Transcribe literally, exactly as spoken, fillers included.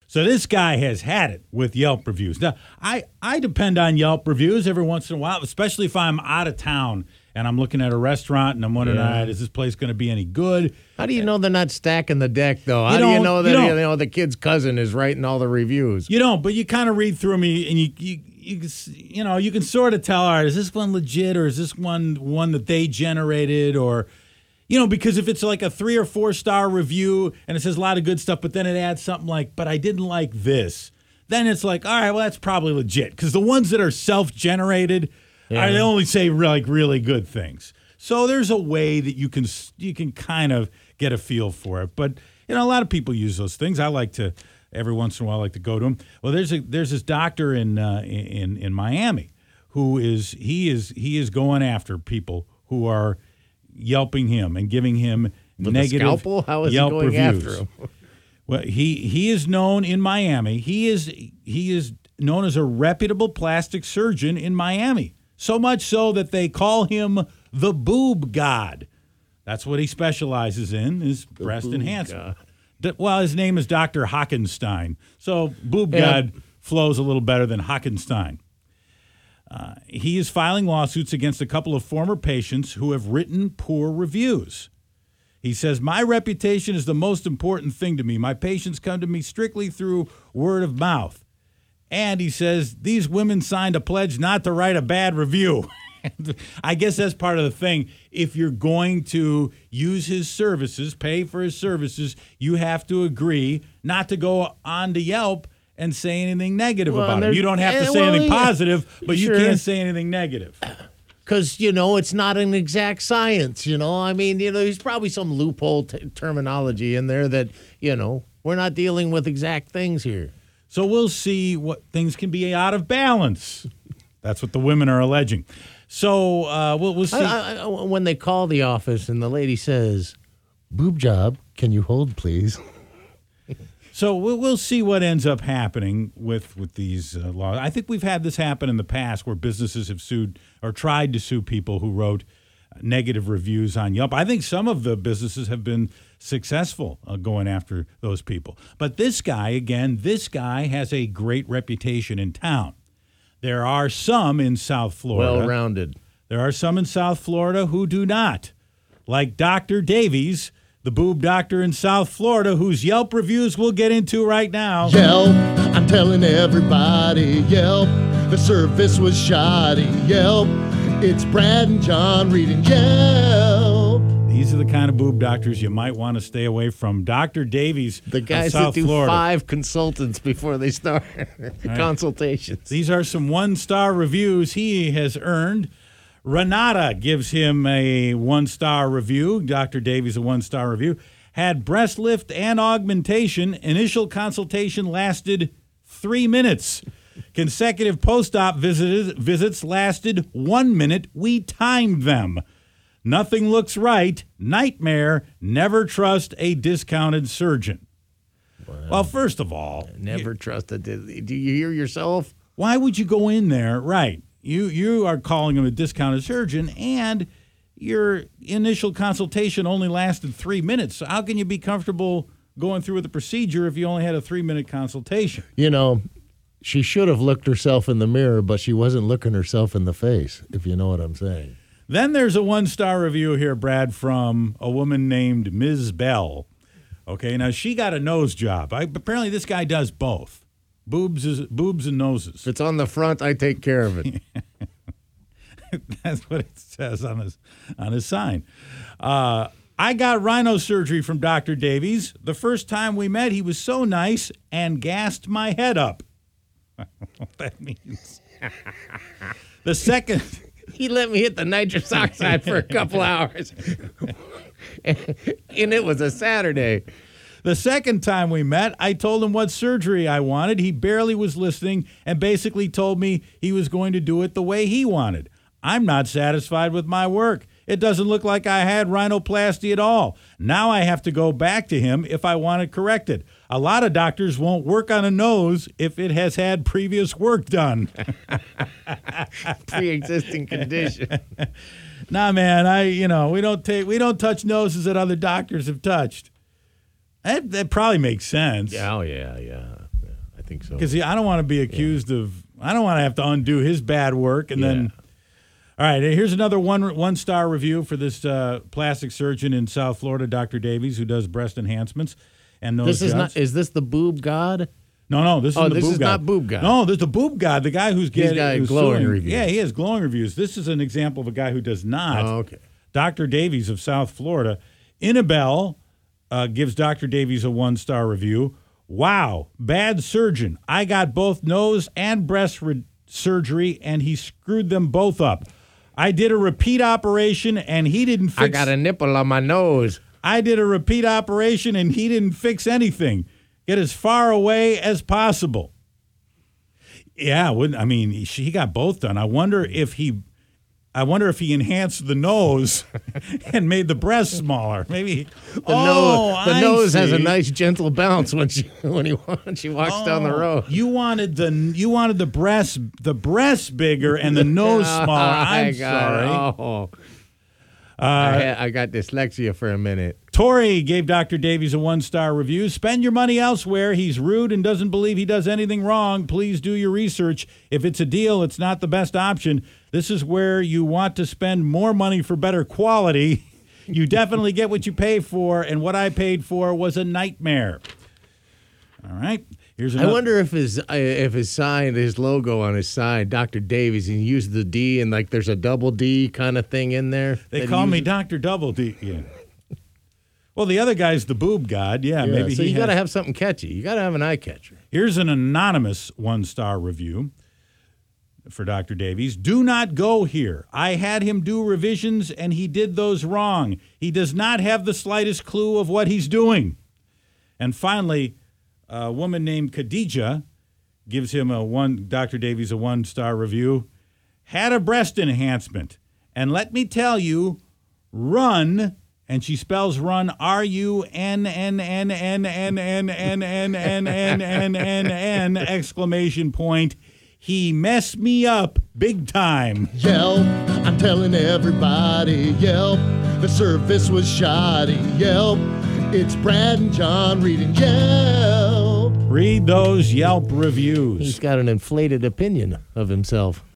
So this guy has had it with Yelp reviews. Now, I, I depend on Yelp reviews every once in a while, especially if I'm out of town and I'm looking at a restaurant and I'm wondering, Yeah. all right, is this place going to be any good? How do you know they're not stacking the deck, though? How You do you don't- know you that don't. you know the kid's cousin is writing all the reviews? You don't, but you kind of read through them and you, you, you, you, you know, you can sort of tell, all right, is this one legit or is this one one that they generated or, you know, because if it's like a three or four star review and it says a lot of good stuff, but then it adds something like, but I didn't like this, then it's like, all right, well, that's probably legit. Because the ones that are self-generated, Yeah. are, they only say like really good things. So there's a way that you can you can kind of get a feel for it. But, you know, a lot of people use those things. I like to, every once in a while, I like to go to them. Well, there's a there's this doctor in uh, in in Miami who is, he is, he is going after people who are Yelping him and giving him With negative a scalpel? How is Yelp he going reviews. after him? Well, he he is known in Miami. He is he is known as a reputable plastic surgeon in Miami. So much so that they call him the boob god. That's what he specializes in, is breast boob enhancement. god. D- Well, his name is Doctor Hockenstein. So boob Yeah. god flows a little better than Hockenstein. Uh, he is filing lawsuits against a couple of former patients who have written poor reviews. He says, my reputation is the most important thing to me. My patients come to me strictly through word of mouth. And he says, these women signed a pledge not to write a bad review. I guess that's part of the thing. If you're going to use his services, pay for his services, you have to agree not to go on to Yelp and say anything negative Well, about him. there's- You don't have to eh, say well, anything yeah. positive, but Sure. you can't say anything negative. Because, you know, it's not an exact science, you know. I mean, you know, there's probably some loophole t- terminology in there that, you know, we're not dealing with exact things here. So we'll see what things can be out of balance. That's what the women are alleging. So uh, we'll, we'll see. I, I, I- when they call the office and the lady says, boob job, can you hold, please? So we'll, we'll see what ends up happening with, with these uh, laws. I think we've had this happen in the past where businesses have sued or tried to sue people who wrote negative reviews on Yelp. I think some of the businesses have been successful uh, going after those people. But this guy, again, this guy has a great reputation in town. There are some in South Florida. Well-rounded. There are some in South Florida who do not, like Doctor Davies, the boob doctor in South Florida, whose Yelp reviews we'll get into right now. Yelp, I'm telling everybody, Yelp, the service was shoddy. Yelp, it's Brad and John reading Yelp. These are the kind of boob doctors you might want to stay away from. Doctor Davies The of guys South that do Florida. five consultants before they start consultations. These are some one-star reviews he has earned. Renata gives him a one-star review. Doctor Davies, a one-star review. Had breast lift and augmentation. Initial consultation lasted three minutes. Consecutive post-op visits, visits lasted one minute. We timed them. Nothing looks right. Nightmare. Never trust a discounted surgeon. Well, first of all, Never trusted. Do you hear yourself? why would you go in there? Right. You you are calling him a discounted surgeon, and your initial consultation only lasted three minutes. So how can you be comfortable going through with the procedure if you only had a three-minute consultation? You know, she should have looked herself in the mirror, but she wasn't looking herself in the face, if you know what I'm saying. Then there's a one-star review here, Brad, from a woman named Miz Bell. Okay, now she got a nose job. I, apparently this guy does both. Boobs is boobs and noses. If it's on the front, I take care of it. That's what it says on his on his sign. Uh, I got rhino surgery from Doctor Davies. The first time we met, he was so nice and gassed my head up. I don't know what that means. The second, He let me hit the nitrous oxide for a couple hours. And it was a Saturday. the second time we met, I told him what surgery I wanted. He barely was listening and basically told me he was going to do it the way he wanted. I'm not satisfied with my work. It doesn't look like I had rhinoplasty at all. Now I have to go back to him if I want it corrected. A lot of doctors won't work on a nose if it has had previous work done. Pre-existing condition. Nah, man, I you know we don't take we don't touch noses that other doctors have touched. That that probably makes sense. Oh, yeah, yeah. think so. Because I don't want to be accused yeah. of, I don't want to have to undo his bad work. And yeah. then, all right, here's another one, one-star review for this uh, plastic surgeon in South Florida, Doctor Davies, who does breast enhancements and nose This is jobs. not, is this the boob god? No, no, this is oh, the this boob is god. not boob god. No, this is the boob god, the guy who's getting got who's glowing suing. reviews. Yeah, he has glowing reviews. This is an example of a guy who does not. Oh, okay. Doctor Davies of South Florida. Innabelle uh, gives Doctor Davies a one-star review. Wow, bad surgeon. I got both nose and breast re- surgery, and he screwed them both up. I did a repeat operation, and he didn't fix... I got a nipple on my nose. I did a repeat operation, and he didn't fix anything. Get as far away as possible. Yeah, wouldn't I mean, he, he got both done. I wonder if he... I wonder if he enhanced the nose and made the breast smaller. Maybe the oh, nose, the I nose see. has a nice gentle bounce when she when he when she walks oh, down the road. You wanted the you wanted the breast the breast bigger and the nose smaller. I'm sorry. Oh. Uh, I, had, I got dyslexia for a minute. Tori gave Doctor Davies a one-star review. Spend your money elsewhere. He's rude and doesn't believe he does anything wrong. Please do your research. If it's a deal, it's not the best option. This is where you want to spend more money for better quality. You definitely get what you pay for, and what I paid for was a nightmare. All right. Here's another. I wonder if his uh, if his sign, his logo on his sign, Doctor Davies, he used the D and like there's a double D kind of thing in there. They call me Doctor Double D. Yeah. Well, the other guy's the boob god. Yeah, yeah maybe so he you has... got to have something catchy. You got to have an eye catcher. Here's an anonymous one-star review for Doctor Davies. Do not go here. I had him do revisions, and he did those wrong. He does not have the slightest clue of what he's doing. And finally, a woman named Khadija gives him a one. Doctor Davies a one-star review. Had a breast enhancement, and let me tell you, run. And she spells run R U N N N N N N N N N N N N N exclamation point. He messed me up big time. Yelp, I'm telling everybody, Yelp, the service was shoddy. Yelp, it's Brad and John reading Yelp. Read those Yelp reviews. He's got an inflated opinion of himself.